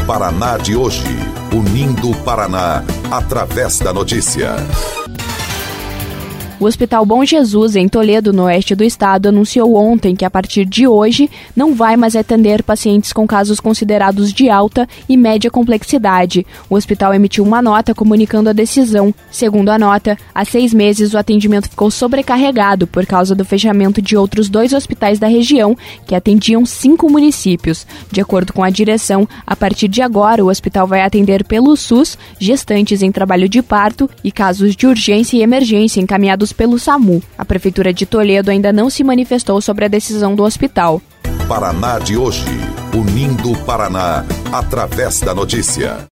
Paraná de hoje, unindo o Paraná através da notícia. O Hospital Bom Jesus, em Toledo, no oeste do estado, anunciou ontem que, a partir de hoje, não vai mais atender pacientes com casos considerados de alta e média complexidade. O hospital emitiu uma nota comunicando a decisão. Segundo a nota, há 6 meses o atendimento ficou sobrecarregado por causa do fechamento de outros 2 hospitais da região, que atendiam 5 municípios. De acordo com a direção, a partir de agora o hospital vai atender pelo SUS gestantes em trabalho de parto e casos de urgência e emergência encaminhados pelo SAMU. A Prefeitura de Toledo ainda não se manifestou sobre a decisão do hospital. Paraná de hoje, unindo o Paraná através da notícia.